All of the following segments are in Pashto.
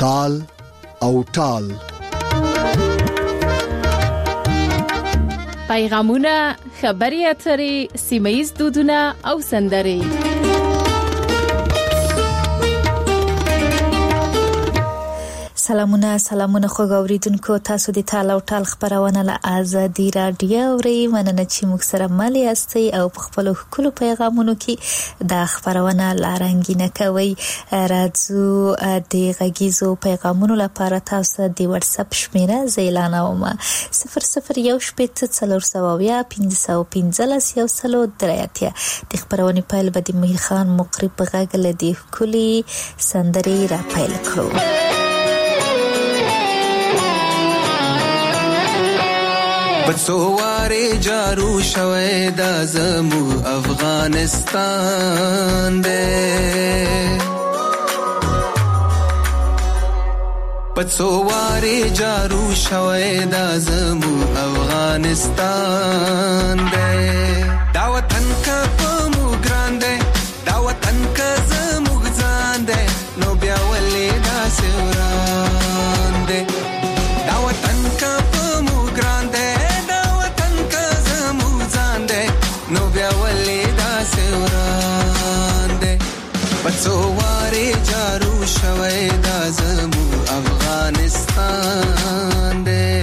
تال او ټال. پیغامونه، خبري اترې، سیمه‌ییز دودونه او سندرې. سلامونه خو اوریدونکو، تاسو د تال او ټال خبرونه له آزادي رادیو اورئ. مننه چې موږ سره مل یاستئ او په خپل خپل پیغامونو کې د خبرونه لارنګینه کوي. راځو د غږیزو پیغامونو لپاره تاسو د واتس اپ شمیره زیلانوم 00141515 د خبرونه پیل به د مهیر خان مقری په غږ له دې کلی سندري را پیل کړو. بڅوارې جارو شوه د زمو افغانستان دې، بڅوارې جارو شوه د زمو افغانستان دې. دا وطن کا په مو ګران دې، دا وطن کا زمو ځان دې، نو بیا ولې دا سوران دې. دا وطن کا په مو ګران دې، نو بیا ولې دا سوران دې. بڅوارې جارو شوه دا زمو افغانستان دې.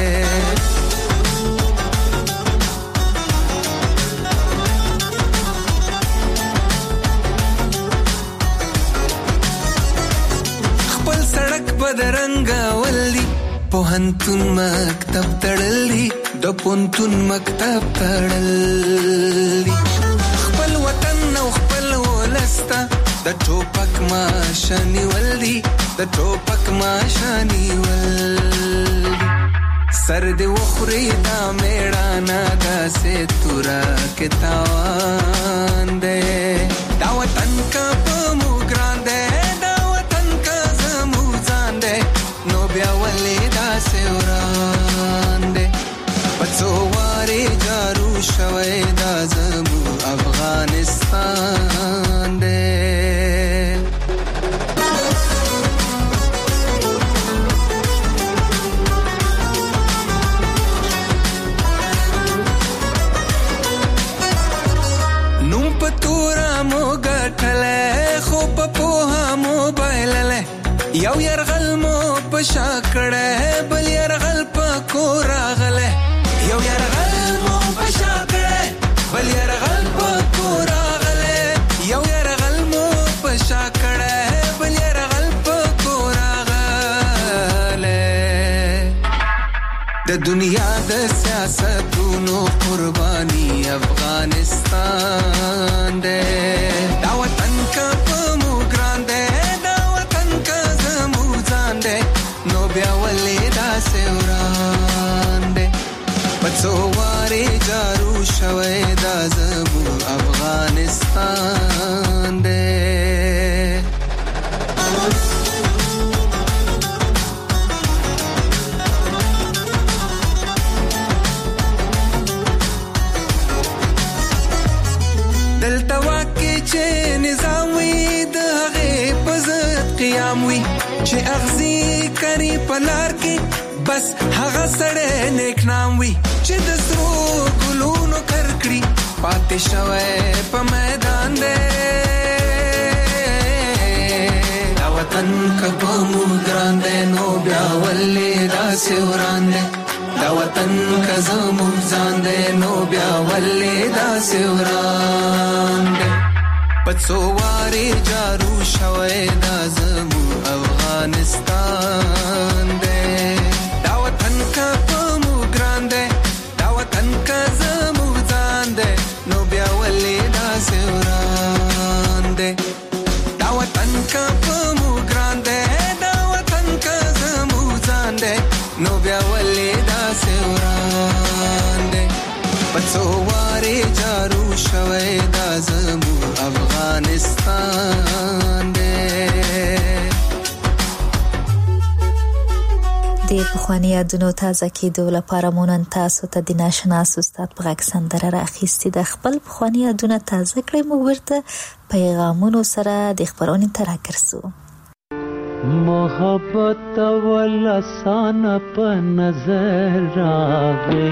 خپل سړک بدرنګ ولي، پوهنتون مکتب تړلی، د پونتون مکتب تړلی. خپل وطن او خپل ولستا د ټوپک ماشانی ولدي، د ټوپک ماشانی ولدي. سر دې وخوري دا میړانا داسې تورا کې تاوان دې. دا وطن کا په مو ګران دې، دا وطن کا زمو ځان دې، نو بیا ولې دا سوران دې. بڅوارې جارو شوه دا زمو افغانستان دې. نوم په تورا مو ګټلې، خو په پوها مو بایللې. یو يرغل مو په شاکړې، بل يرغل په کور راغله. یو يرغل مو په شاکړې، بل يرغل په کور راغله. یو يرغل مو په شاکړې، بل يرغل په کور راغله. د دنیا د سیاستونو قرباني افغانستان دې. دا وطن کا په مو ګران دې، دا وطن کا زمو ځان دې، نو بیا ولې دا سوران دې. بڅوارې جارو شوه دا زمو افغانستان دې. دلته واکې چې نظام وي، د هغې په ضد قیام وي، چې اغزي کری پلار کې بس هغه سړی نیک نام وي، چې د سرو ګلونو کرکړي پاتې شوی په میدان دی. دا وطن که په موږ ګران دی، نو بیا ولې داسې وران دی. دا وطن که زموږ ځان دی، نو بیا ولې داسې وران دی. بڅوارې جارو شوه دا زموږ افغانستان دی. دا وطن که په موږ ګران دی، دا وطن که زموږ ځان دی، نو بیا ولې داسې وران دی. دا وطن که په موږ ګران دی، دا وطن که زموږ ځان دی، نو بیا ولې داسې وران دی. بڅوارې جارو شوه دا زموږ افغانستان دی. د پخوانی یادونو تازه کېدو لپاره مونږ تاسو ته د ناشناس استاد په غږ سندره راخیستې. د خپل پخوانی یادونه تازه کړئ. موږ ورته پیغامونو سره د خبرونې تر راګرځو. मोहब्बत अवल आसान पे नजर आवे,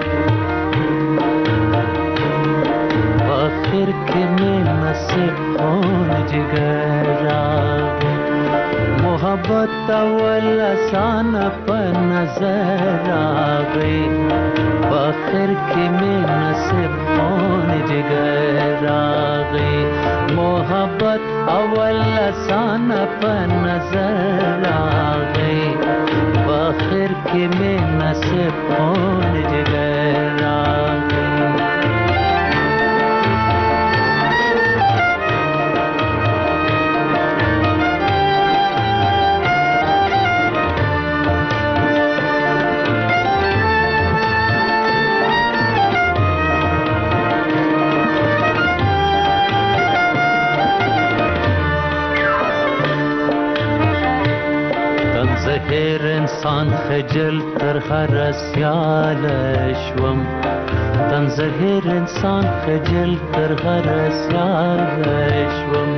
आखिर के में नसीब कौन जिगर आवे। मोहब्बत अवल आसान पे नजर आवे, आखिर के में नसीब कौन जिगर आवे। मोहब्बत अवल आसान पे नजर आवे, आखिर के में नसीब कौन जिगर आवे। زهر انسان خجل تر هر سیال شوم، تن زهر انسان خجل تر هر سیال شوم،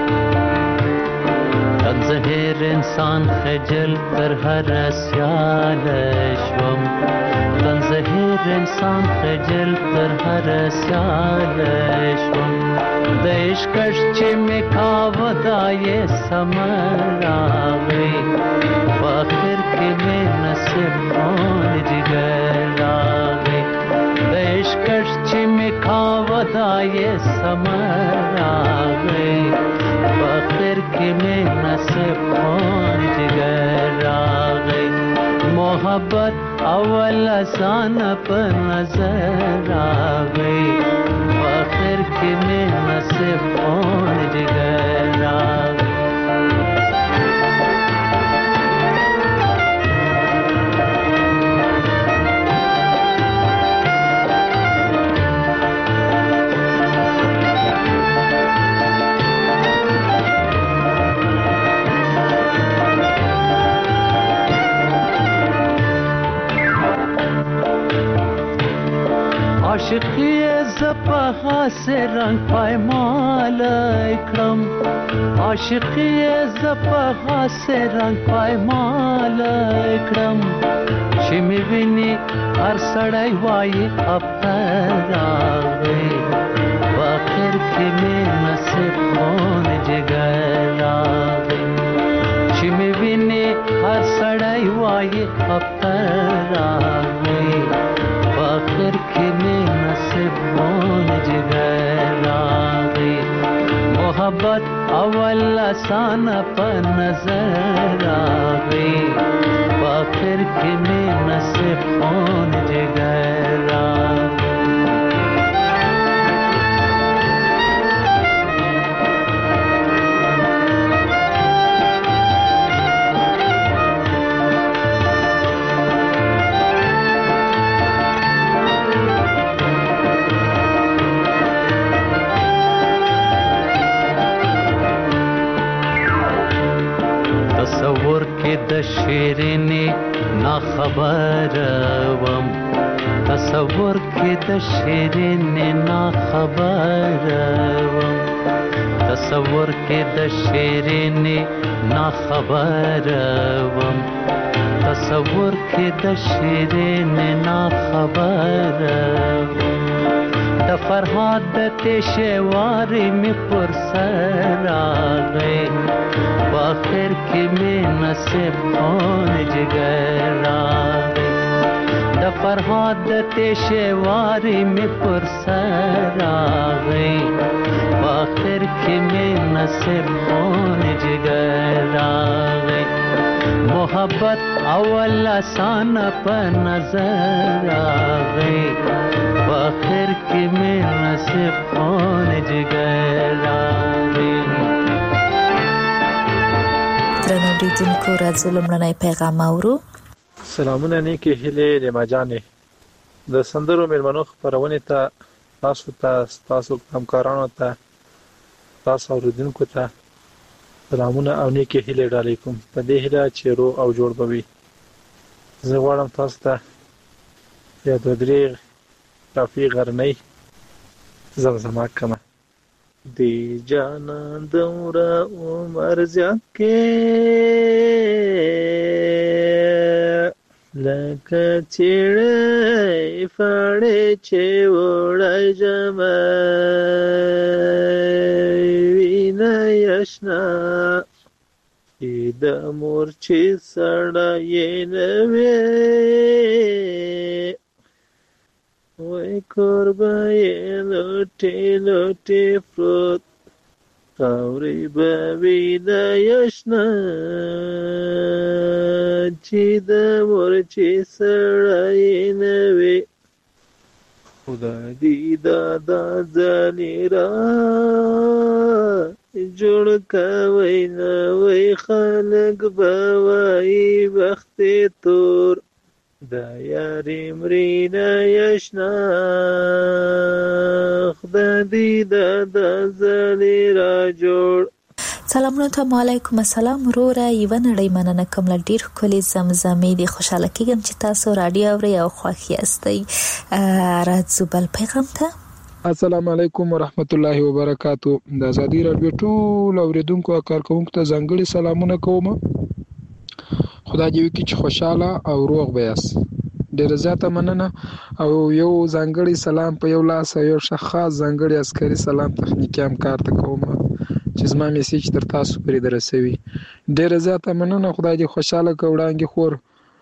تن زهر انسان خجل تر هر سیال شوم، تن زهر انسان خجل تر هر سیال شوم. د عشقش چې می کاوه دا یې سمر راغی، آخر کې می نصیب کون جگر راغی. د عشقش چې می کاوه دا یې سمر راغی، آخر کې می نصیب کون جگر راغی. محبت اول آسان په نظر راغی، آخر کې می نصیب کون جگر راغی. عاشقی زپها سے رنگ پایمال اکرم، عاشقی زپها سے رنگ پایمال اکرم. چې می ویني هر سړی وایي ابتر راغی، آخر کې می نصیب کون جگر راغی. چې می ویني هر سړی وایي ابتر راغی، آخر کې می نصیب کون جگر راغی. محبت اول آسان په نظر راغی، آخر کې می نصیب کون جگر راغی. تصور کې د شیرینې نا خبر وم، تصور کې د شیرینې نا خبر وم، تصور کې د شیرینې نا خبر وم، تصور کې د شیرینې نا خبر وم. د فرهاد د تشوارې می پر سر راغی، آخر کې می نصیب کون جگر راغی. د فرهاد د تشوارې می پر سر راغی، آخر کې می نصیب کون جگر راغی. محبت اول آسان په نظر راغی، آخر کې می نصیب کون جگر راغی. درنو اوریدونکو راځو لومړنی پیغام اورو. سلامونه نیکې هیلې لمجانې د سندرو مېلمنو خپرونې ته تاسو همکارانو ته تاسو اوریدونکو ته سلامونه او نیکې هیلې ډالۍ کوم په دې هیله چې روغ او جوړ به وي. زه غواړم تاسو ته یو دوه درې کافي غرنۍ زمزمه کړم. دی جانان دومره عمر زیات کې لکه چیړی فاړی چې وړی جمعی وینه یشنا چې د مور چې سړی نه وی وای کوربه یې لوټې لوټې پروت خاورې به وینه یشنا چې د مور چې سړی نه وی خدای دې دا ځلې را جوړ کوي نه وای خلک به وایي بخت تور دا یاري مرینا یشنا خدای دې دا ځلې را جوړ. سلامونه ته علیکم السلام وروره یو نړۍ مننه کوم ل ډیر کلی زمزمې دي خوشاله کېږم چې تاسو رادیو اورئ او خوښ یاستئ. راځو بل پیغام ته. السلام علیکم ورحمت الله وبرکاتو. د ازادي رادیو ټول اوریدونکو او کارکونکو ته ځانګړي سلامونه کوم. خدای دې وکړي چې خوشاله او روغ به یاست. ډېر زیاته مننه او یو ځانګړي سلام په یو لاس او یو خاص ځانګړي عسکري سلام تخنیکی همکار ته کوم چې زما میسیج تر تاسو پورې درسوي. ډېر زیاته مننه. خدای دې خوشاله کړي. وړاندې خور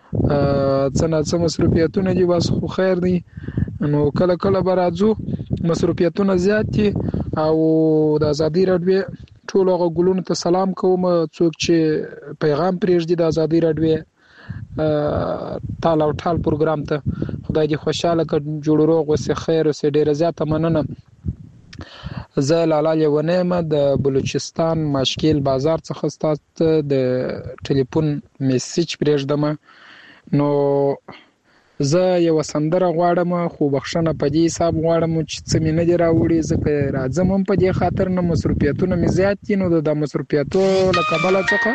څه مصروفیتونه دي بس خو خیر دی نو کله کله به راځو مصروفیتونه زیات دي او د ازادي رادیو ټول هغه ګلونو ته سلام کوم څوک چې پیغام پرېږدي د ازادي رادیو تال او ټال پروګرام ته. خدای دې خوشاله کړي جوړ روغ وسه خیر وسه. ډېر زیاته مننه. زه لالا لیونیم د بلوچستان ماشکیل بازار څخه ستاسو د ټلیفون میسیج پرېږدم. نو زه یو سندره غواړم خو بخښنه په دې حساب غواړم چې څه مې نه دی راوړي ځکه راځم هم په دې خاطر نه مصروفیتونه مې زیات دي نو د مصروفیتو له کبله څخه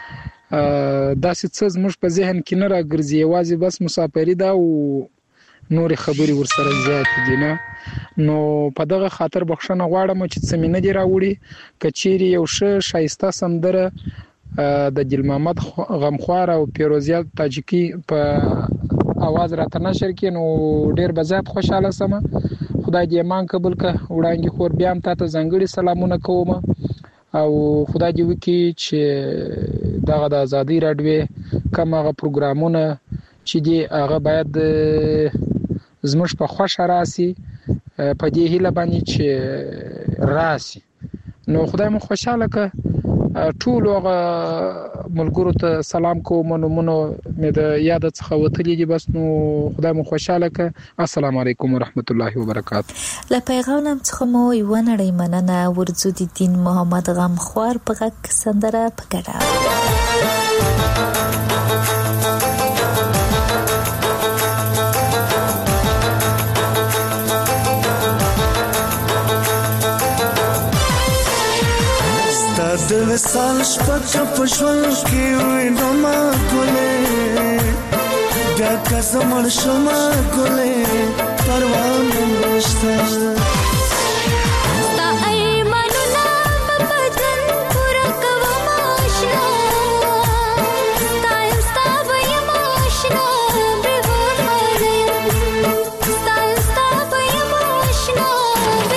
داسې څه زموږ په ذهن کې نه راګرځي یوازې بس مسافري ده او نورې خبرې ورسره زیات دي نه نو په دغه خاطر بخښنه غواړم چې څه مې نه دی راوړي. که چیرې یو ښه ښایسته سندره د ګل محمد غمخوار او پیروزیه تاجیکي په आवाज راته نشر کې نو ډیر به زیات خوشاله سم. خدای دې مان قبول کړه. وړاندې خور بیا هم تاسو ځانګړي سلامونه کوم او خدای دې وکړي چې دغه د ازادي رادیو کوم هغه پروګرامونه چې دی هغه باید زموږ په خوښه راسي په دې هیله باندې چې راسي. نو خدای مو خوشاله کړه. ټول هغه ملګرو ته سلام کوم نو مې د یاد څخه وتلې دي بس نو خدای مو خوشاله کړه. السلام علیکم ورحمت الله وبرکاتو. له پیغام څخه مو یو نړۍ مننه. ورځو د دین محمد غمخوار په غږ سندره په ګډه. د وصال شپه په ژوند کې وینم ما ګلې بیا که زمړ شم ګلې پروا نشته تا ایمانونه په بدن پورا کوم آشنا تا به یم آشنا به ورمانه تا به یم آشنا به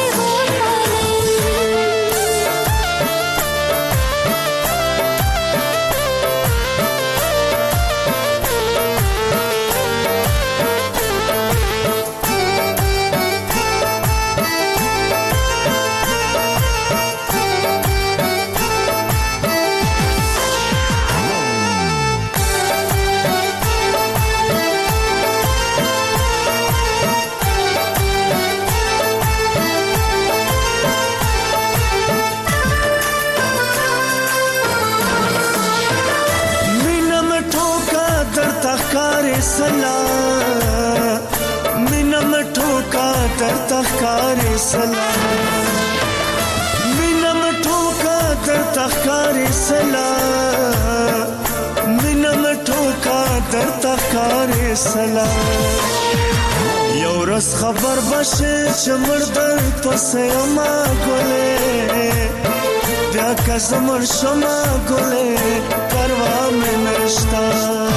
مینم ټوکا در تخکار سلام مینم ټوکا در تخکار سلام یو ورځ خبر بشي چې مردل پسې ما ګلې بیا که زمر شما ګلې پروا مې نشته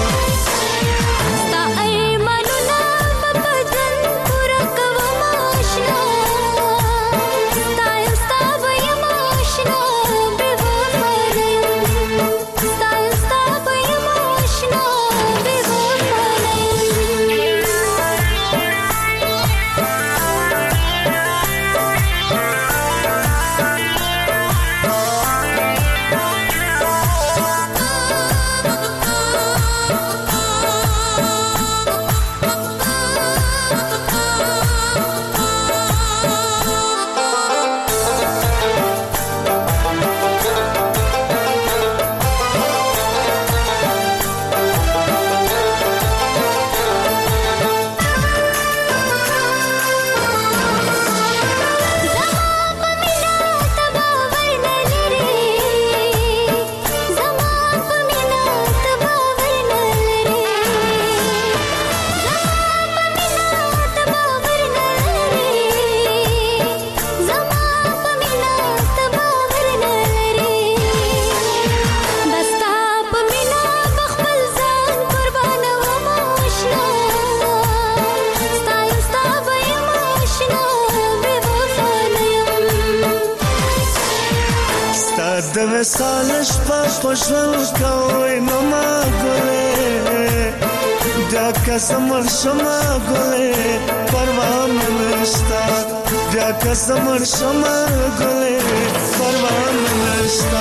د وصال شپه په ژوند کوي نو ما ګلې بیا که زمر شما ګلې پروا مې نشته بیا که زمر شما ګلې پروا مې نشته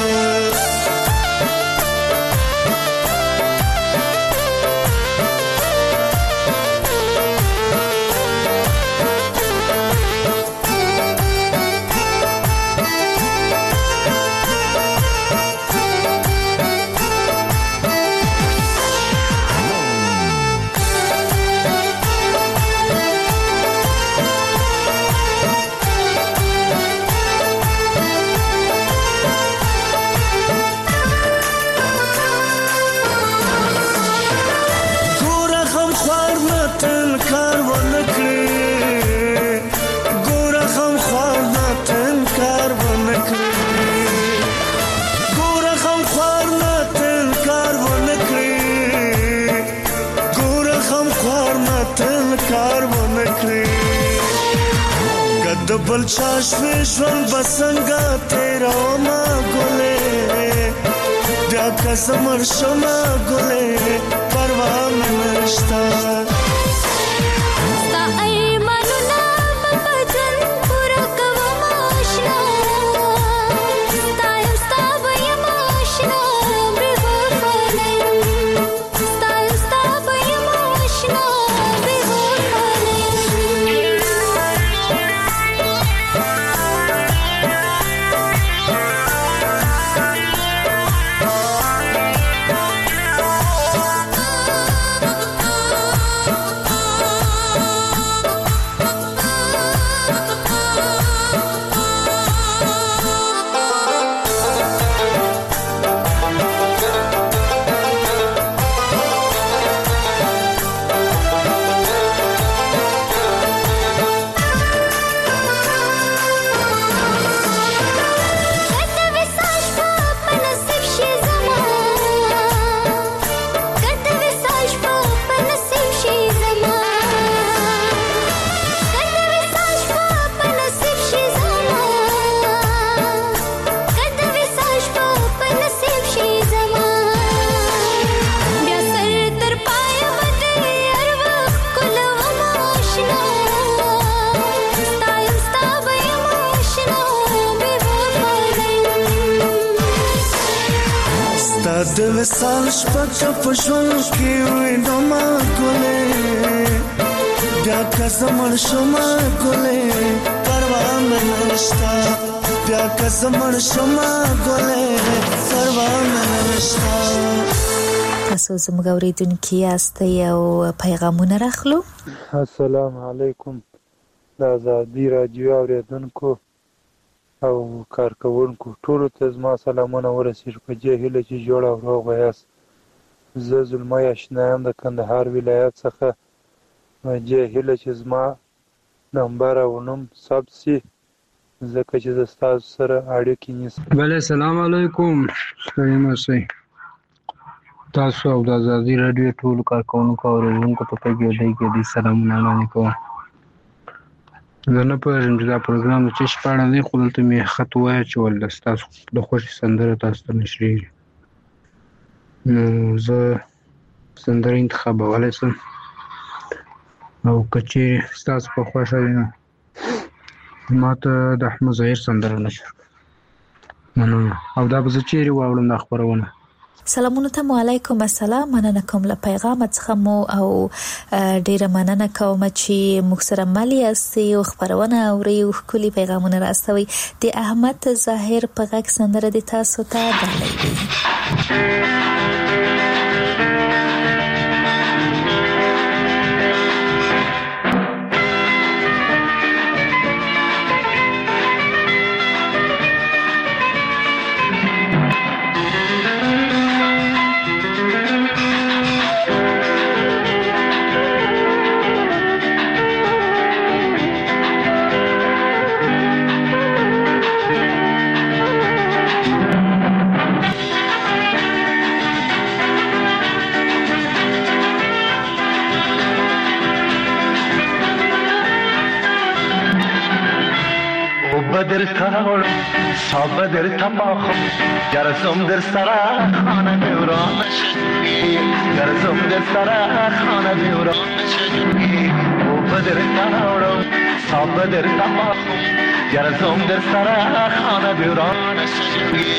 بل چاشوی ژوند به څنګه تېرومه ګلې بیا که زمر شمه ګلې پروا مې نشته د وصال شپه په ژوند کې وي نو ما ګلې بیا که زمر شما ګلې پروا مې نشته بیا که زمر شما ګلې پروا مې نشته تاسو زموږ اورېدونکي یاستئ او پیغامونه راخلو السلام علیکم د ازادي راډیو اورېدونکو او کارکوونکو ټولو ته زما سلامونه ورسیږي په دې هیله چې جوړ او روغ یاست. زه زلمی اشنا یم د کندهار ولایت څخه جاهل چې زما نمبر او نوم ثبت سي ځکه چې زه ستاسو سره اړیکې نیسم. بله سلام علیکم، ستړي مه شئ. تاسو او د ازادي راډیو ټولو کارکوونکو او اورېدونکو ته په ګډۍ کې دې سلامونه وړاندې کوم. زه نه پوهېږم چې دا پروګرام د څه شي په اړه دی، خو دلته مې خط واچول ستاسو د خوښې سندره تاسو ته نشرېږي. نو زه سندره انتخابولی شم او که چیرې ستاسو په خوښه وي نو ما ته د احمد ظاهر سندره نشر مننه. او دا به زه چیرې واورم دا خپرونه؟ سلامونه ته علیکم السلام، مننه کوم له پیغام څخه مو او ډیره مننه کوم چې موږ سره مل یاستئ او خبرونه اورئ او ښکلي پیغامونه راستوي. د احمد ظاهر په غږ سندره د تاسو ته ډالۍ دي. بدر تاول صابدر تماخم گرزم در سرا خانه بیوران شدی گرزم در سرا خانه بیوران شدی او بدر تاول صابدر تماخم گرزم در سرا خانه بیوران شدی.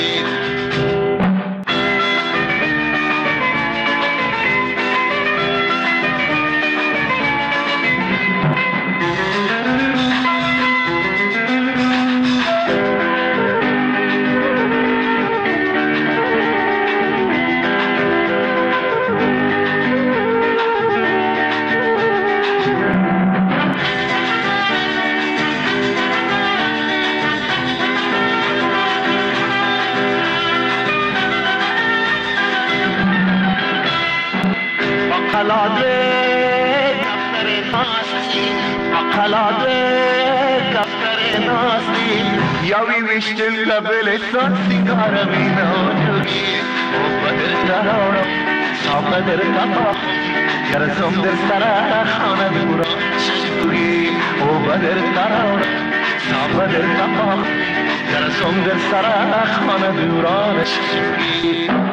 یاوی وشتن لبل سنگار مینا جوگی او بدر تراوڑا صابدر تماخم گرزم در سرا خانه دوران شدی او بدر تراوڑا صابدر تماخم گرزم در سرا خانه دوران شدی.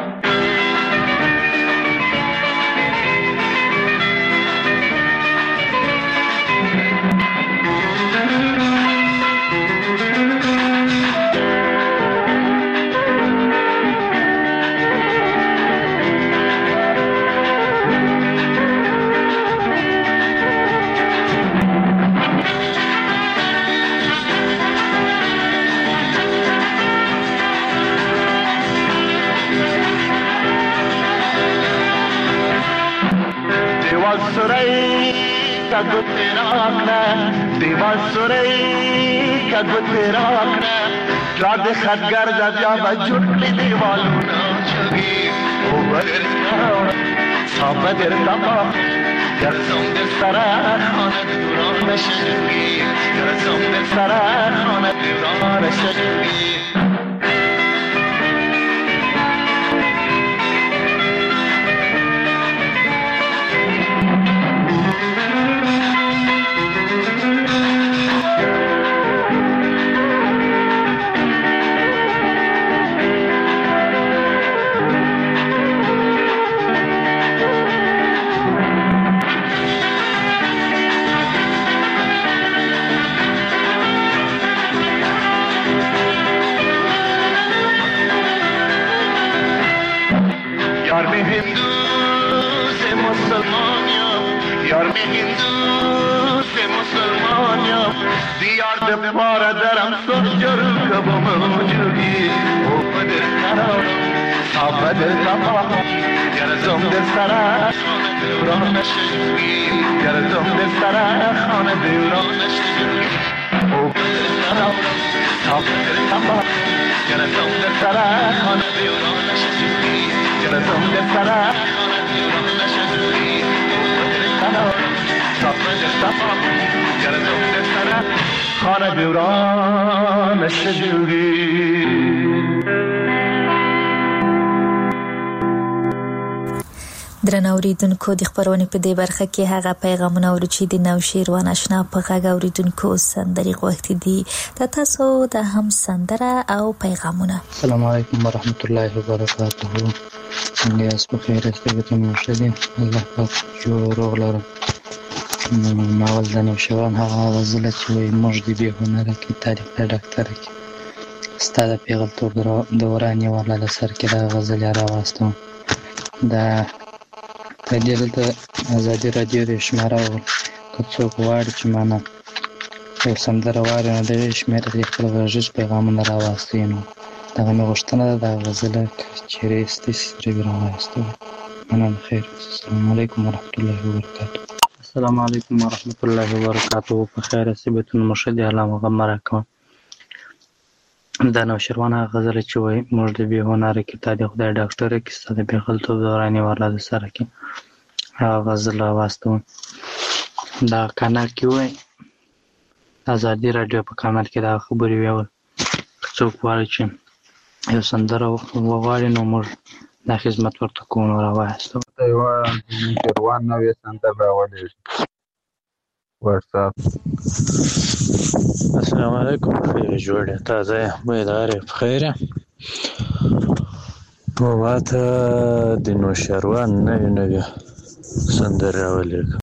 دیوال سوری کدو تیرا آکنا راد خدگر جا بجوٹلی دیوالونا چگی او بدر تاوڑا صابدر تماخم گرزم در سرا خانه دوران شدی گرزم در سرا خانه دوران شدی. پارا درم سجر کبم موجودی او بدر تراوڑا صابدر تماخم گرزم در سرا خانه دوران شدی گرزم در سرا خانه دوران شدی او بدر تراوڑا صابدر تماخم گرزم در سرا خانه دوران شدی گرزم در سرا خانه دوران شدی او بدر تراوڑا خانه دوران شجوری درنو اوریدونکو د خبرونې په دې برخه کې هغه پیغامونه ورو چې د نوشیروان آشنا په غږ اوریدونکو سندري غوښتي دي د تاسو د هم سندره او پیغامونه. السلام علیکم ورحمت الله وبرکاته. څنګه یاست؟ په خیر یاست؟ ته مشهدین الله پاک جوړ روغ لرم. ناول د نوشیروان هغه غزله چې وایي موږ د بې هنره کې تاریخ د ډاکټره کې ستا د پیغلتوب دوران یې والا د سر کې دا غزل یې راواستم. دا دلته ازادي راډیو د شماره او که څوک غواړي چې مانه یو سندره واوري نو د شمېره د خپل غږیز پیغامونه راواستوي نو دغه مې غوښتنه ده دا غزله که چیرې ستاسې ترې راواستوي. مننه. خیر. السلام علیکم ورحمت الله وبرکاته. السلام علیکم ورحمت الله وبرکاته. په خیر صبتون مرشد اعلان غمره کوم. دا نوشیروان هغه غزله چې وایي موږ د بې هنره کې تا د خدای ډاکټره کې ستا د پیغلتوب دوران یې والا د سره کې هغه غزل راواستوم. دا کانال کې وایي ازادي راډیو په کانال کې دا خبرې ویول که څوک غواړي چې یو سندره وغواړي نو موږ دا خدمت ورته کوو نو راواستوم. یوه نوشیروان نوې سندره راولېږي واتساپ. السلام علیکم. خیر جوړه تازه بیداره بخیره. ما ته د نوشیروان نوې سندره راولېږه.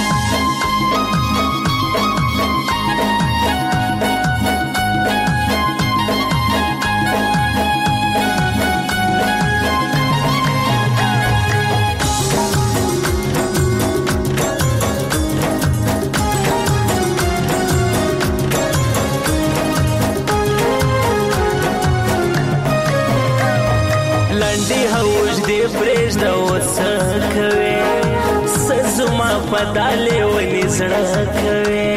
پرېږده اوس کوې څه زما په دا لیوني زړه کوې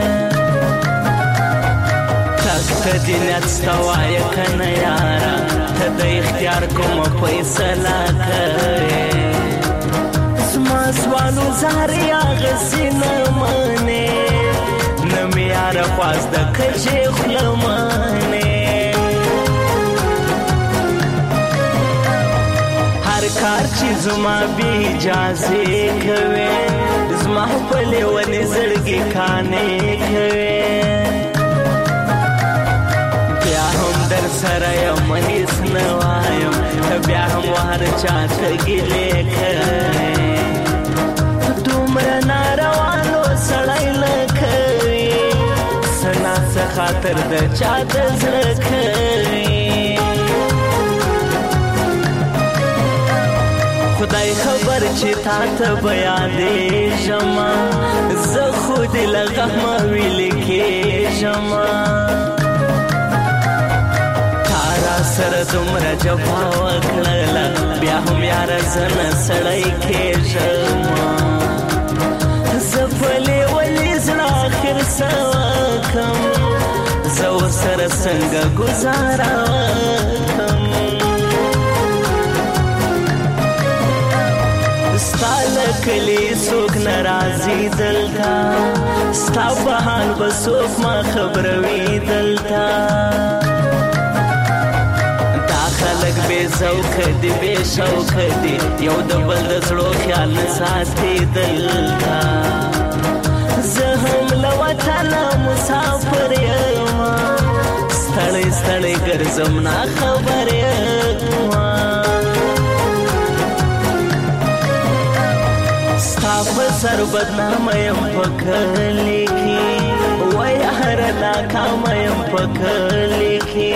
تک ته دې نیت سته وایه که نه یاره ته د اختیار کومه فیصله کوې زما ځوانو زارې اغسې نه منې نه مې یاره خواست د کژې خوله منې کار چې زما بې اجازې کوې زما په لیونې زړګي کانې کوې بیا هم در سره یم هېڅ نه وایم بیا هم هر چا ته ګیلې کوې دومره ناروانو سړی نه کوي څه ناڅه خاطر د چا د زړه کوي خدای خبر چې تا ته به یادېږم زه خو دې له غمه ویلې کېږم تا را سره دومره جفا وکړله بیا هم یاره زه نه سړی کېږم زه په لیوني زړه آخر څه وکړم زه ورسره څنګه ګزاره وکړم ستا له کلي څوک نه راځي دلته ستا په حال به څوک ما خبروي دلته دا خلک بې ذوقه دي بې شوقه دي یو د بل د زړو خیال نه ساتي دلته زه هم له وطنه مسافر یم ستړی ستړی ګرځم ناخبر یم ستا په سر بدنامه یم په کلي کې وای هره ناکامه یم په کلي کې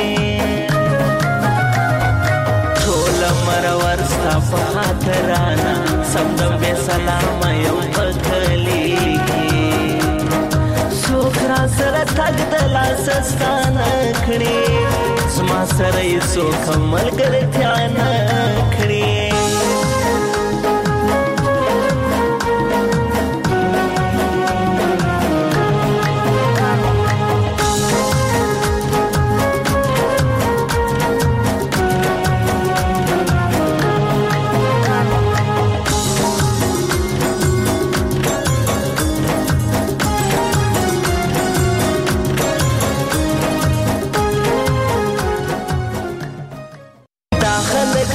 ټوله مرور ستا په خاطرانه سمدم بې سلامه یم په کلي کې څوک را سره تګ د لاسه ستا نه کړي زما سره یې څوک هم ملګرتیا نه کړي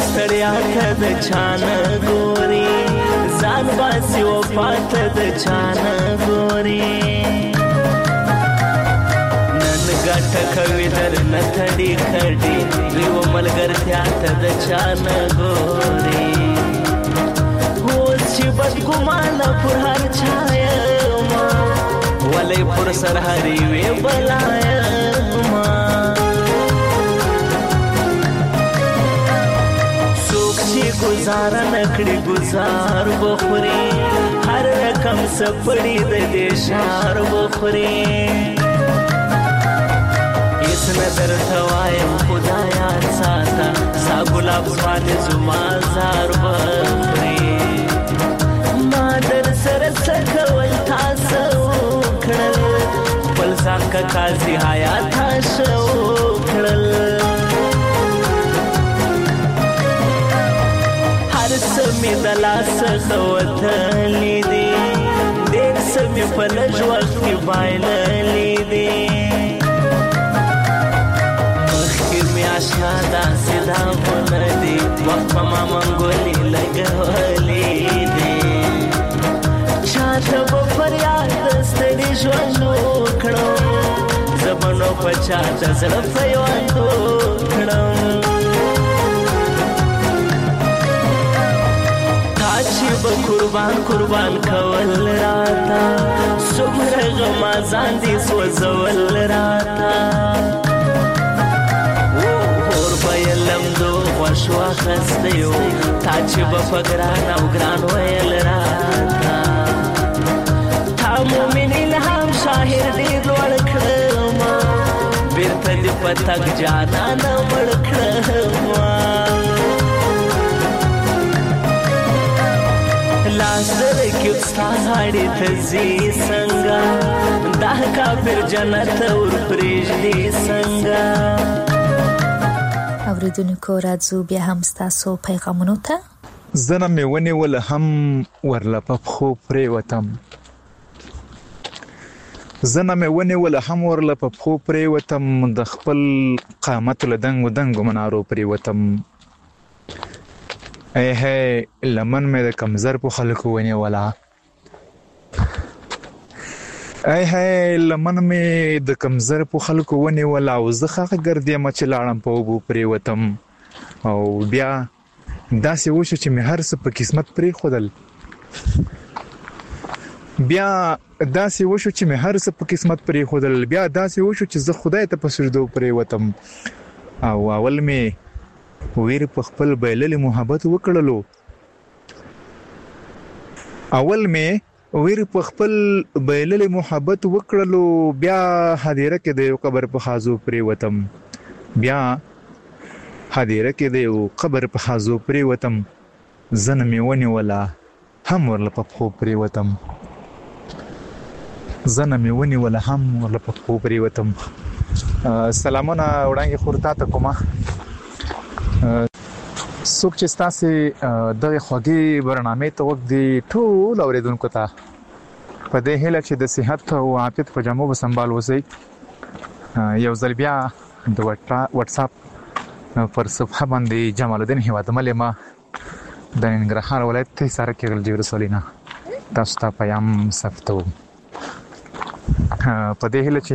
ستړیا ته د چانه ګوري ځان باسي وفا ته د چانه ګوري نن ګټه کوي درنه تړي کړي دوی و ملګرتیا ته د چانه ګوري اوس چې بدګمانه پر هر چا یما ولې پر سر هرې وې بلا یما گزارا نکړي گزار بخوري هر رقم سپړي د دې شار بخوري اس نظر توایم خدایا ساته سا ګلاب باندې زما زار بخوري ما در سره څکول تاسو کړل بل ځان کا قاضي حیات تاسو کړل سمې د لاس خوتلې دي ډېر سمې په لږ وخت کې بایللې دي مخکې مې اشنا داسې داغونه دي وخت په ما منګولې لګولې دي چاته به فریاد د ستړي ژوند وکړم زه به نو په چا د زړه پیوند وکړم به قربان قربان کول راتا څومره غمازان دي سوځول راتا اور به یې لمدو خوښ واخیستی و تا چې به په ګران او ګران ویل راتا تا مومن الهام شاهر ډېر لوړ کړما بېرته دې په تګ جانانه مړ کړما لاس در کې ستا غاړې ته ځي څنګه دا کافر جنت ور پرېږدي څنګه اوریدونکو راځو بیا هم ستاسو پیغامونو ته زنه مې ونیوله هم ورله په پښو پرېوتم زنه مې ونیوله هم ورله په پښو پرېوتم د خپل قامت له دنګو دنګو منارو پرېوتم ای هی لمن مې د کمزر په خلکو ونیوله ای هی لمن مې د کمزر په خلکو ونیوله او زه ښه ګرد یم چې لاړم په اوبو پرېوتم او بیا داسې وشو چې مې هر څه په قسمت پرېښودل بیا داسې وشو چې مې هر څه په قسمت پرېښودل بیا داسې وشو چې زه خدای ته په سجدو پرېوتم او اول مې ویر په خپل بایللې محبت وکړلو اول مې ویر په خپل بایللې محبت وکړلو بیا هدیره کې د یو قبر په خازو پرېوتم بیا هدیره کې د یو قبر په خازو پرېوتم زنه مې ونیوله هم ورله په پښو پرېوتم زنه مې ونیوله هم ورله په پښو پرېوتم سلامونه وړاندې خور تا ته کومه څوک چې ستاسې دغه خوږې برنامې ته وخت دی ټول اورېدونکو ته په دې هیله چې د صحت او عافیت په جامو به سنبال اوسئ یو ځل بیا د واتساپ پر صفحه باندې جمال الدین هیوادمل یم د ننګرهار ولایت حصار کې غلجي ولسوالۍ نه تاسو ته پیام ثبتوم په دې هیله چې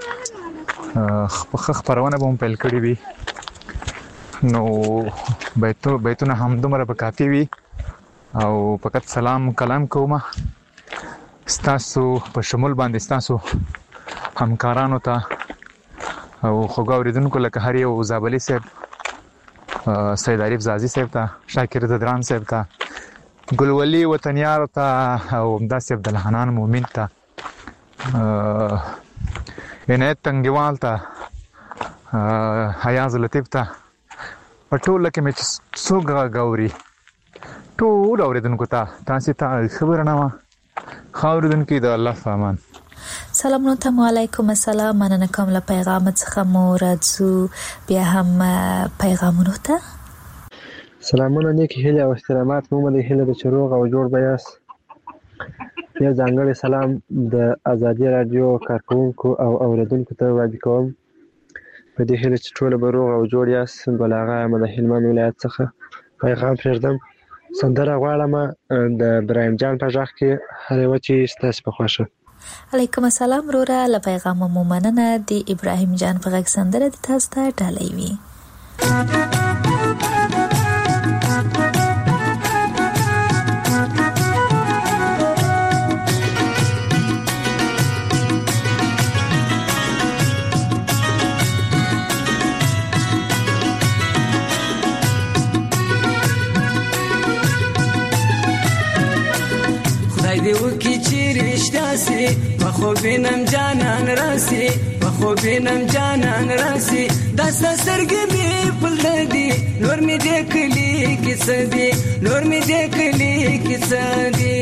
خپرونه به هم پیل کړې وي نو بیتونه هم دومره به کافي وي او فقط سلام کلام کوم ستاسو په شمول باندې ستاسو همکارانو ته او خوږ اورېدونکو لکه هر یو زابلي صاحب سید عارف زازي صاحب ته شاکر ددران صاحب ته ګلولي وطنیار ته او همداسې عبدالحنان مومن ته عنایت تنګیوال ته حیاز لطیف ته په ټوله کې مې څوک غاوري ټول اورېدونکو ته تاسې ته خبره نه وه ښه اورېدونکي د الله په امان سلامونه ته وعلیکم السلام مننه کوم له پیغام څخه مو راځو بیا هم پیغامونو ته سلامونه نیکی هیله او احترامات مو د هیله د چروغ او جوړ بیاس یو ځانګړی سلام د ازادي رادیو کارکونکو او اوریدونکو ته وړاندې کوم په دې هیله چې ټول به روغ او جوړ یاست ګل اغا یم د هلمند ولایت څخه پیغام پرېږدم. سندره غواړم د ابراهیم جان په غږ کې هر یوه چې ستاسې په خوښه. علیکم السلام وروره، له پیغامه مو مننه. د ابراهیم جان په غږ سندره د تاسو ته ډالۍ وي. دیوکی چی رشته سی و خوبینم جانان راسی و خوبینم جانان راسی دست سرگی می پل دی نور می دیکلی کس دی نور می دیکلی کس دی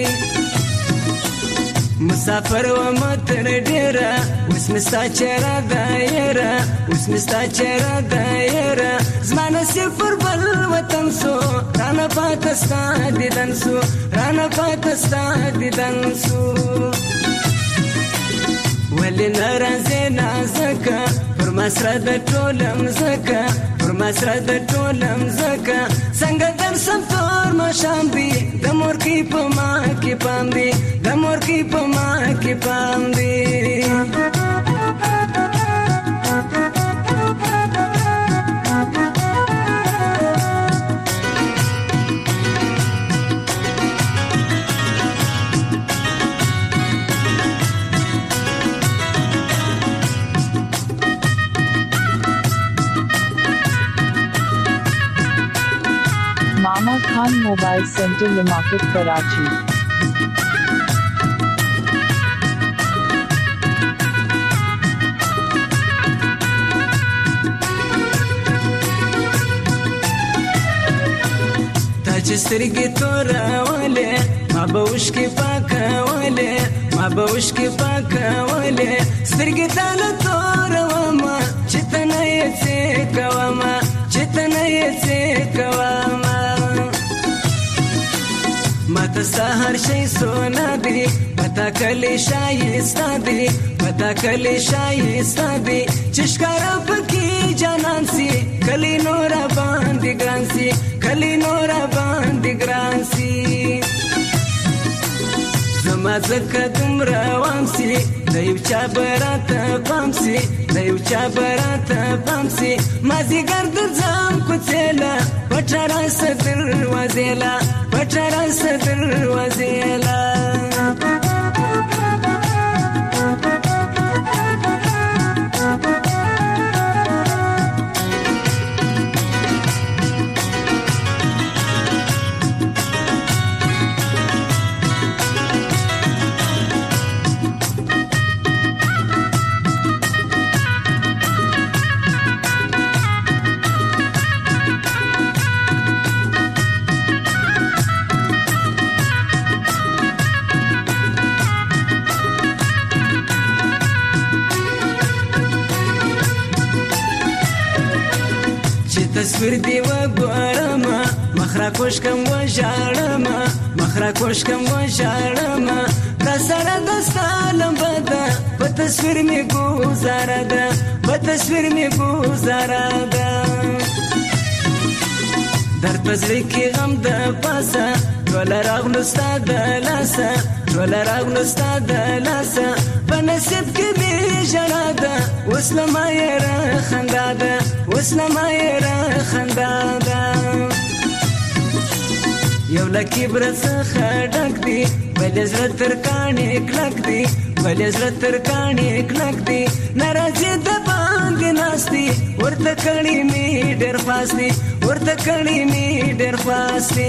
مسافر و متر ډیره اوس مستا چیرې دایره اوس مستا چیرې دایره زمانه صفر بل وطن سو رانه پاکستان دیدن سو رانه پاکستان دیدن سو ولی ناراضه نازکه پر مسره د ټولم زکه پر مسره د ټولم زکه څنګه در سم تور ما شام دی د مور کی په ما کې پام دی د مور کی په ما کې پام دی. मामा खान मोबाइल सेंटर लिमाकेट Karachi. سترګې تورولې ما به اوښکې پاکولې ما به اوښکې پاکولې سترګې تاله تورومه چې ته نه یې څه کومه چې ته نه یې څه کومه ما ته ستا هر شی سونا دی پتا کلی شایسته دی پتا کلی شایسته دی چې ښکاره پکې جانان سي کلی نوره باندې ګران سي کلی نوره باندې ګران سي زما ځکه دومره وام سي د یو چا به راته پام سي د یو چا به راته پام سي مازدیګر درځم کوڅېله پټه راسه دروازېله پټه راسه دروازېله. تصویر دی وګورم مخرا کوشکم و ژړم مخرا کوشکم و ژړم را سره د سالم بده په تصویر می گزاره ده په تصویر می گزاره ده در پزړی کې غم د پاسه ټول راغلو ستا د لاسه ټول راغلو ستا د لاسه په نصیب کې می ژړا ده اوس له ما یې را خندا ده اوس له ما یې را خندا ده یو له کبره څخه ډک دی بل زړه تر کاڼې کلک دی بل زړه تر کاڼې کلک دی ناراضي د باندې ناست دی ورته کړي مې ډېر خواست دی ورته کړي مې ډېر خواست دی.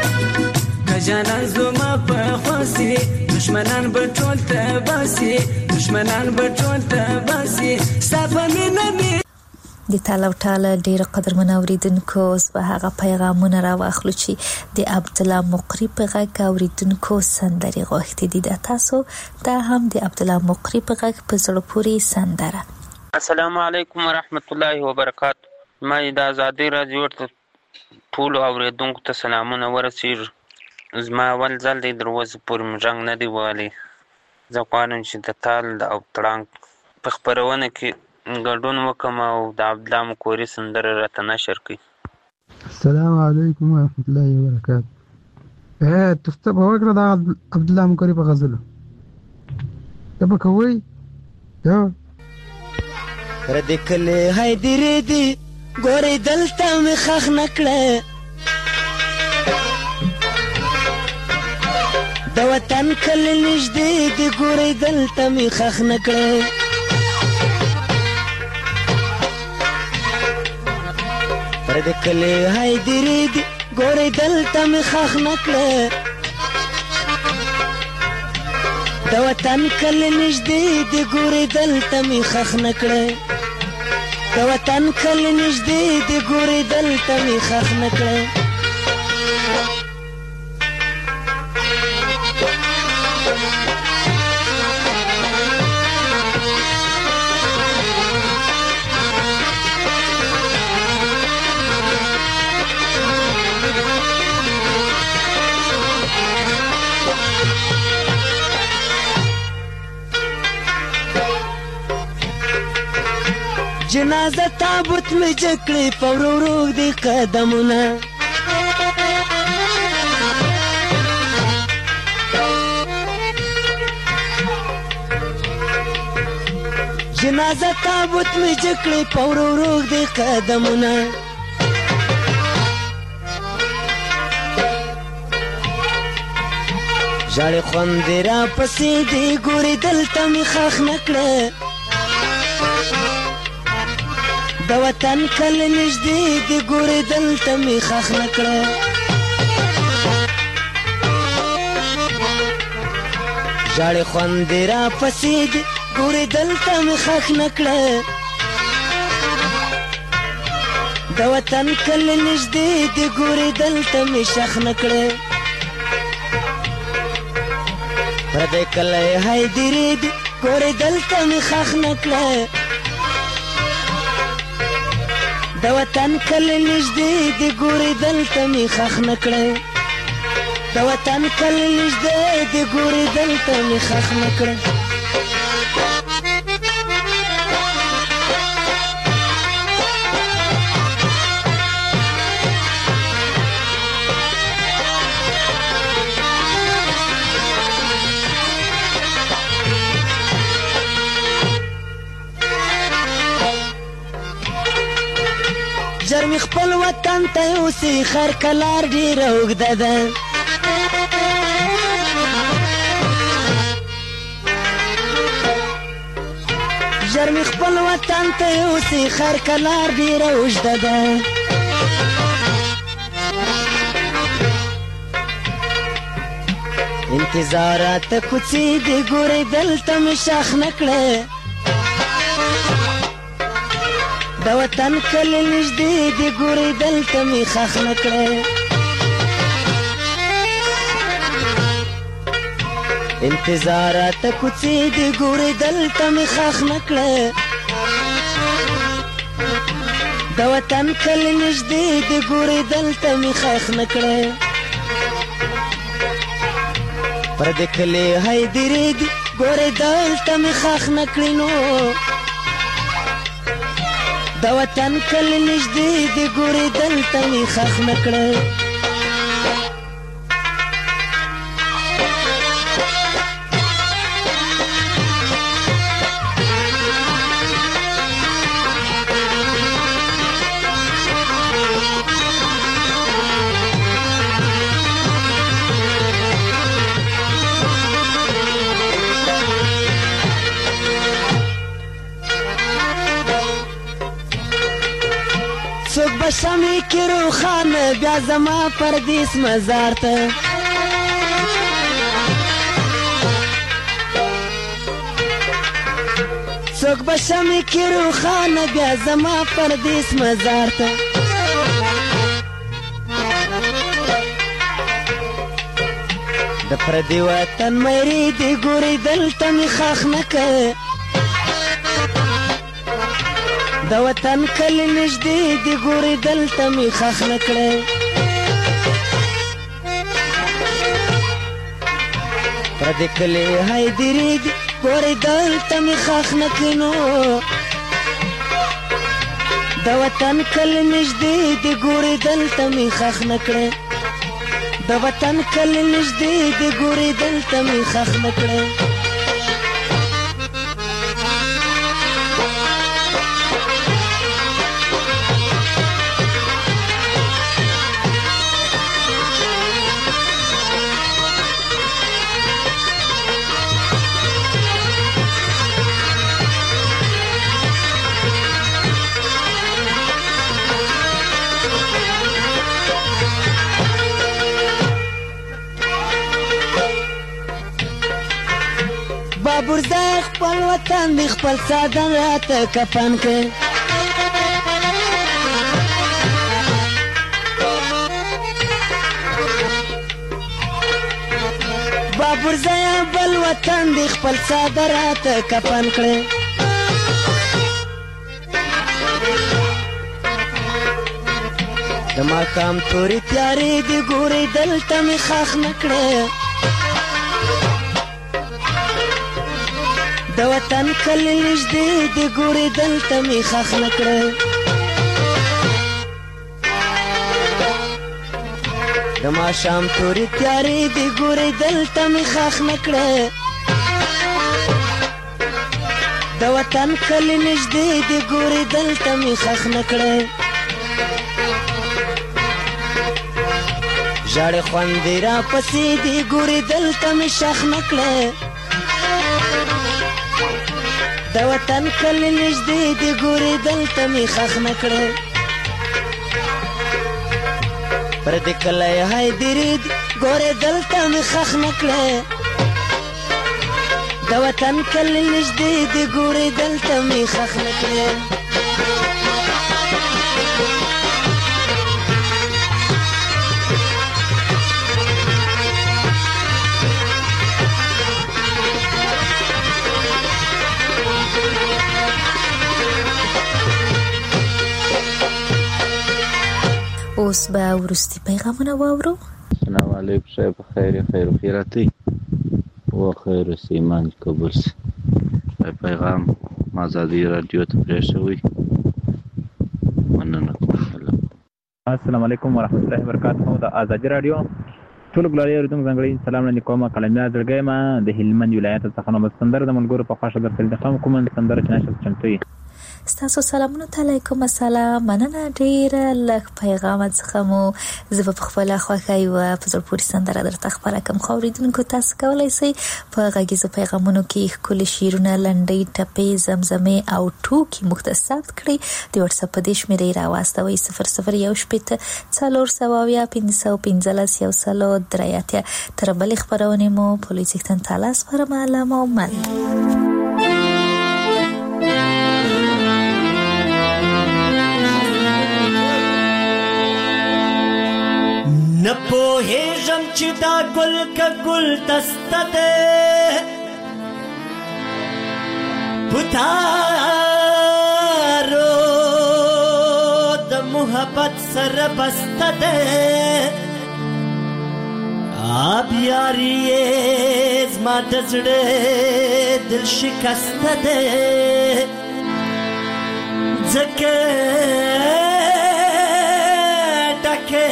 جانان زما په خواسي دشمنان به ټول ته باسي دشمنان به ټول تباسي ستا په مینه مې د تاله او ټاله ډېر قدرمن اوریدونکو اوس به هغه پیغامونه راواخلو چې د عبدالله مقری په غږ اوریدونکو سندرې غوښتې دي. د تاسو دا هم د عبدالله مقری په غږ په زړه پورې سندره. السلام علیکم ورحمت الله وبرکاتہ. ما د ازادي رادیو ټولو اوریدونکو ته سلامونه ورسیږي. زما اول ځل دی دروازه پورې مژنګ نه دی وهلی. زه غواړم چې د تال او تړانګ په خپرونه کې ګډون وکم او د عبدالله مقری سندره راته نشر کړي. السلام علیکم ورحمت الله وبرکاتہ. تفته به وکړه د عبدالله مقری په غزلو ته به کوئ یا ردې کلې هایدرې دي ګورې دلته مې خښ نه کړه د وطن کلې نږدې دي ګورې دلته مې خښ نه کړه ردې کلې هایدرې دي ګورې دلته مې خښ نه کړه د وطن کلې نږدې دي ګورې دلته مې خښ نه کړه د وطن کلې نږدې دي ګورې دلته مې خښ نه کړه جنازه تابوت می جکړې په ورو ورو دي قدمونه جنازه تابوت می جکړې په ورو ورو دي قدمونه ژړې خوندې را پسې دي ګورې دلته مې خښ نه کړه د وطن کلې نږدې دي ګورې دلته مې خښ نه کړه ژړې خوندې را پسې دي ګورې دلته مې خښ نه کړه د وطن کلې نږدې دي ګورې دلته مې شخ نه کړه پردی کلی هایدرې دي ګورې دلته مې خښ نه کړه د وطن کلې نږدې دي ګورې دلته مې خښ نه کړه د وطن کلې نږدې دي ګورې دلته مې خښ نه کړه جرمی خپل وطن ته یوسې خر کلار ډېره اوږده ده جرمی خپل وطن ته یوسې خر کلار ډېره اوږده ده انتظارات کوڅې دې ګورې دلته مې شاخ نه کړه د وطن کلې نږدې دي ګورې دلته مې خښ نه کړه انتظارات کوڅې دي ګورې دلته مې خښ نه کړه د وطن کلې نږدې دي ګورې دلته مې خښ نه کړه پردې کلې هایدرې دي ګورې دلته مې خښ نه کړې نو د وطن کلې نږدې دي ګورې دلته مې خښ نه کړه څوک به شمې کې روښانه بیا زما پردیس مزار ته څوک به شمې کې روښانه بیا زما پردیس مزار ته د پردي وطن مېرې دې ګورې دلته مې خاخ نه که د وطن کلي نږدې دې ګورې دلته مې خاخ نه کړې پردي کلي هایدرې دې ګورې دلته مې خاخ نه کړې نو د وطن کلي نږدې دې ګورې دلته مې خاخ نه کړې د وطن کلي نږدې دې ګورې دلته مې خاخ نه کړې بابرزای خپل وطن دی خپل سادن راته کفن که بابرزای بل وطن دی خپل سادن راته کفن کړي د ماښام تورې تیارې دی ګورې دلته مې خاخ نه کړې د وطن کلي نږدې دې ګورې دلته مې خاخ نه کړې د ماښام تورې تیارې دې ګورې دلته مې خاخ نه کړې د وطن کلي نږدې دې ګورې دلته مې خاخ نه کړې ژاړې خوندې راپسې دې ګورې دلته مې شاخ نه کړې د وطن کلي نږدې دې ګورې دلته مې خاخ نه کړې پردي کلی هایدرې دې ګورې دلته مې خاخ نه کړې د وطن کلي نږدې دې ګورې دلته مې خاخ نه کړې اوس به وروستي پیغامونه واورو. السلام علیکم صاحب خیر خیراتی و خیر سیمان قبول سي پیغام آزادی رادیو ته پرې شوی مننه کوم. السلام علیکم ورحمت الله وبرکاته. د آزادی رادیو ټول ګلاري اوریدونکو ځانګړي سلام نه کوم. کلمه درګې ما د هلمند ولایت څخه نو سندر د ملګرو په خاصه درته د کوم سندر چې نشه چمتوي. ستاسو سلامونه علیکم السلام. مننه ډیره لږ پیغام څخه مو زه په خپل خوښه یو په زړه پورې سندره درته خبره کوم. خو اوریدونکو تاسو کولای شئ په غږیزو پیغامونو کې ښکلي شعرونه لنډۍ ټپې زمزمې او ټوکې مختصر کړئ. د واتس اپ په دې شمیرې راواستوئ 0018 تر بلې خبرونه مو پولیسیکتن تالاس پر معلومه من نپوهیږم چې دا ګل که ګل دسته ده پتارو د محبت سره بسته ده آب یاری زما د زړه دل شکسته ده ځکه ډکه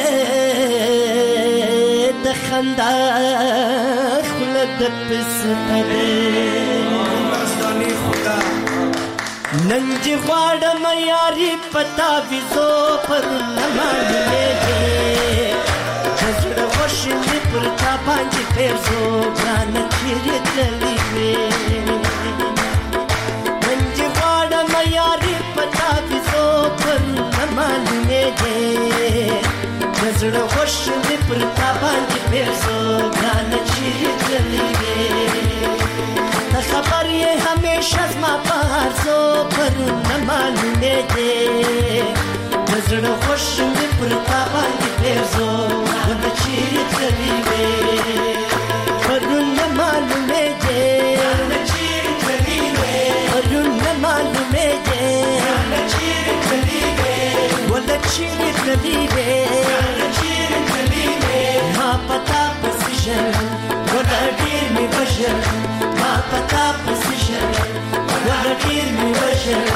د خندا خوله د پسته ده نن چې غواړم یاري پتا ویزو پر لمانځلې زړه وشلې پر تا باندې پېرزو ګران چیرې تللې وې نن چې غواړم یاري پتا ویزو پر لمانځلې زړه وشلې پر تا باندې پېرزو ګران چیرې تللې وې خبر یې همیشه زما په هر څو معلومه دي نظر خوش می پر تا باندې پیرزو ونه چیرې تللی وې پرون نه معلومه دي نه چیرې تللی وې پرون نه معلومه دي نه چیرې تللی وې ونه چیرې تللی وې نه چیرې تللی وې ما پتا پسیژن ونه ډیر می بشر ما پتا پسیژن ونه ډیر می بشر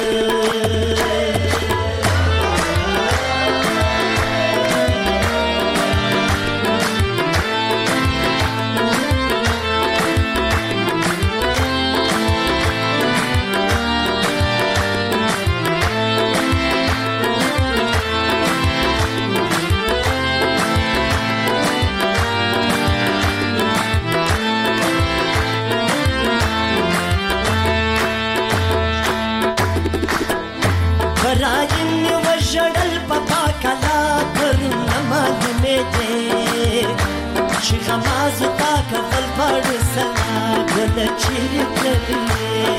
غمازو تا کفل پاڑو سلا گل چیر کلی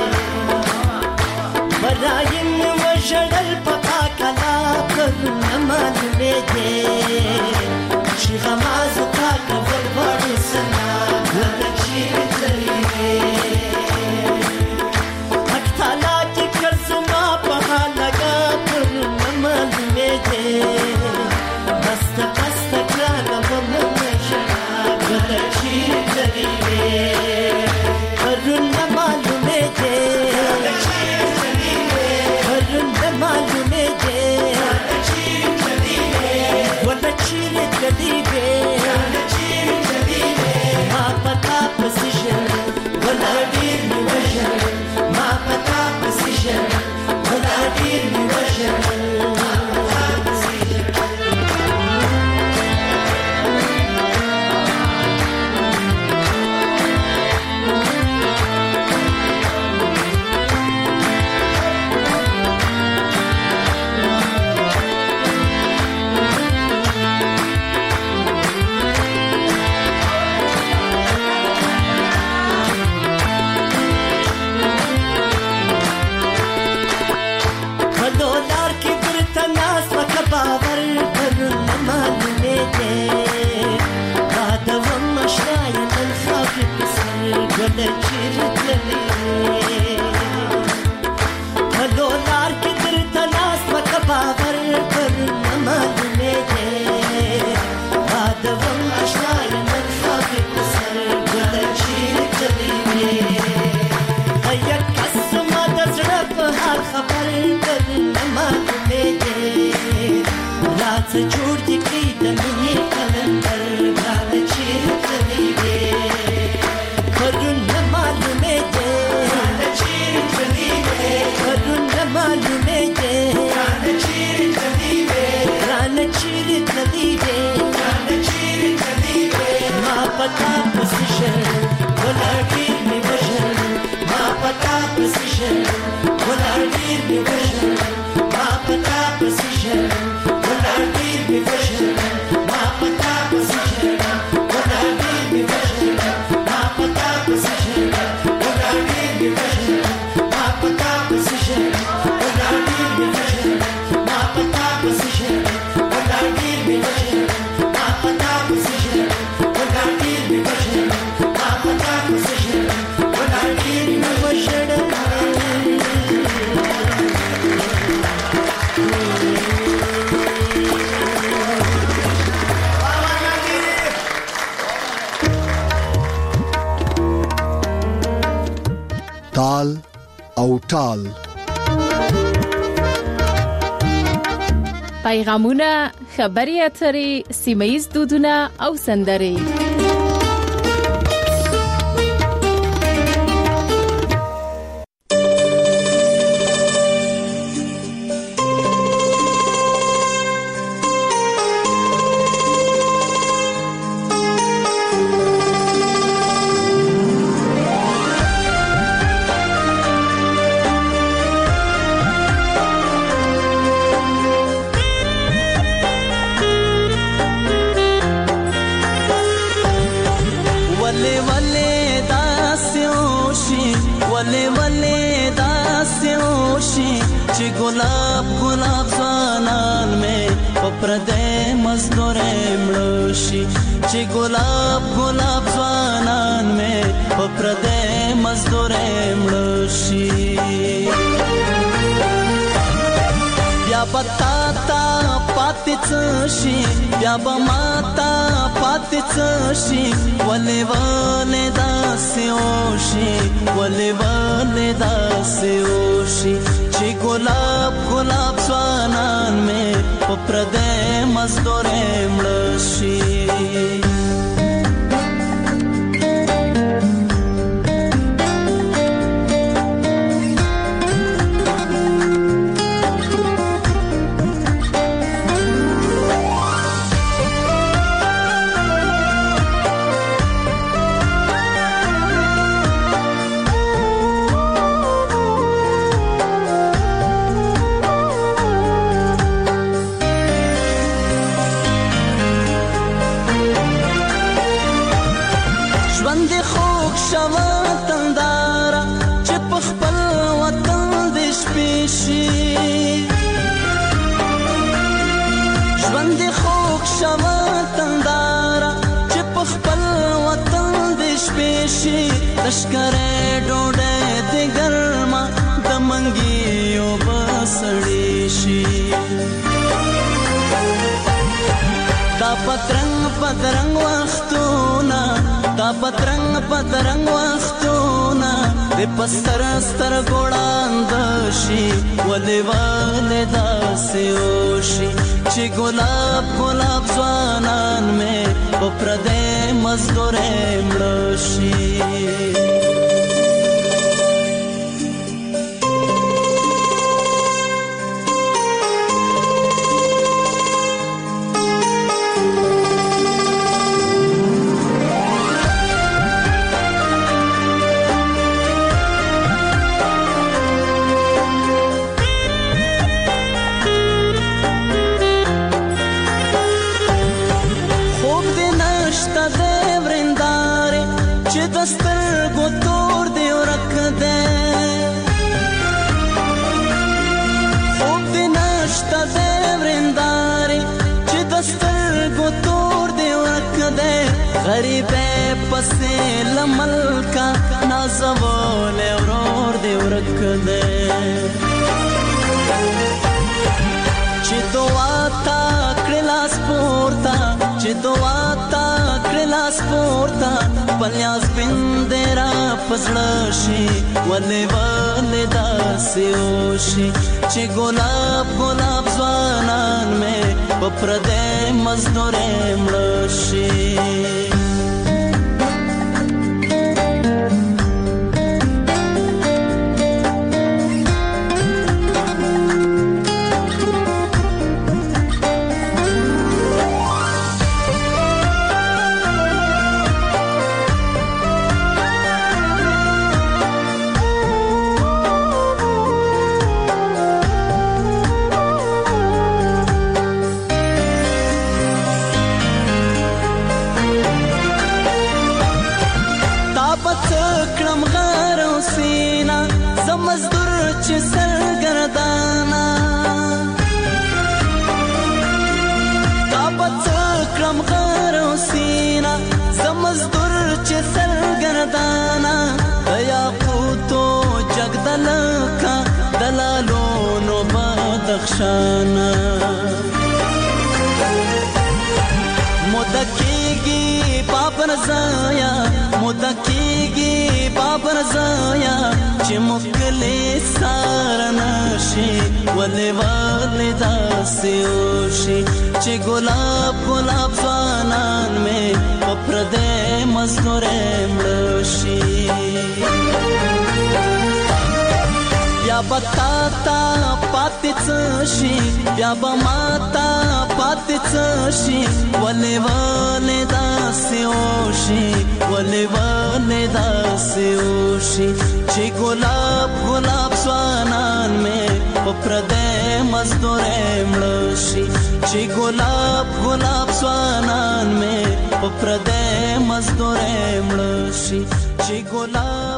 برایم و جڑل پپا کلا پر نمالومه دے چی غمازو تا کفل پاڑو سلا گل چیر کلی اکتالا کی کرزو ما پہا لگا پر نمالومه دے بست بست کرانا بمن ونه چیرې تللی وې پرون نه معلومې دي ونه چیرې تللی وې پرون نه معلومې دي ونه چیرې تللی وې ونه چیرې تللی وې ونه چیرې تللی وې ما پتا پسې ژړل ونه ډېر مې وژړل ما پتا پسې ژړل ونه ډېر مې وژړل جوړ دې کړي د مینې کلندر ګرانه چیرې تللی وې پرون نه معلومې دي ګرانه چیرې تللی وې پرون نه معلومې دي ګرانه چیرې تللی وې ګرانه چیرې تللی وې ګرانه چیرې تللی وې ما پتا پسې ژړل ولاړ ډېر مې وژړل ما پتا پسې ژړل ولاړ ډېر مې وژړل ما پتا پسې ژړل me vejam, ma pata pasijera, wala me vejam, ma pata pasijera, wala me vejam, ma pata pasijera, wala me vejam, ma pata pasijera, wala me vejam, ma pata pasijera, wala me vejam, ma pata pasijera, wala me vejam. تال او ټال پیغامونه خبري اترې سیمایي دودونه او سندرې داسې وشي چې ګلاب ګلاب ځوانان مې په پردی مزدورۍ مړه شي چې ګلاب ګلاب ځوانان مې په پردی مزدورۍ مړه شي بیا به تا ته پاتې څه شي بیا به ما ته پاتې څه شي ولې ولې داسې وشي ولې ولې داسې وشي چې ګلاب ګلاب ځوانان مې په پردی مزدورۍ مړه شي لشکره ډوډۍ د ګرمه د منګیو بسړې شي دا پترنګ پترنګ وختونه دا پترنګ پترنګ وختونه د پستر ستر ګوړاند شي ولې ولې داسې وشي چې ګلاب ګلاب ځوانان مې په پردی مزدورۍ مړه شي غریبه پسې لملکا نازول ورور دی ورک دی چې دعا تا کړه لاس پورتا چې دعا تا کړه لاس پورتا پلیاس بندرا پسړه شي ولې ولې داسې وشي چې ګلاب ګلاب ځوانان مې په پردی مزدورۍ مړه شي شانا مدکیگی بابر زایا مدکیگی بابر زایا چې مکلی سارنشي ولې ولې داسې وشي چې ګلاب ګلاب ځوانان مې په پردی مزدورۍ مړه شي بیا به تا ته پاتې څه شي بیا به ما ته پاتې څه شي ولې ولې داسې وشي ولې ولې داسې وشي چې ګلاب ګلاب ځوانان مې په پردی مزدورۍ مړه شي چې ګلاب ګلاب ځوانان مې په پردی مزدورۍ مړه شي چې ګلاب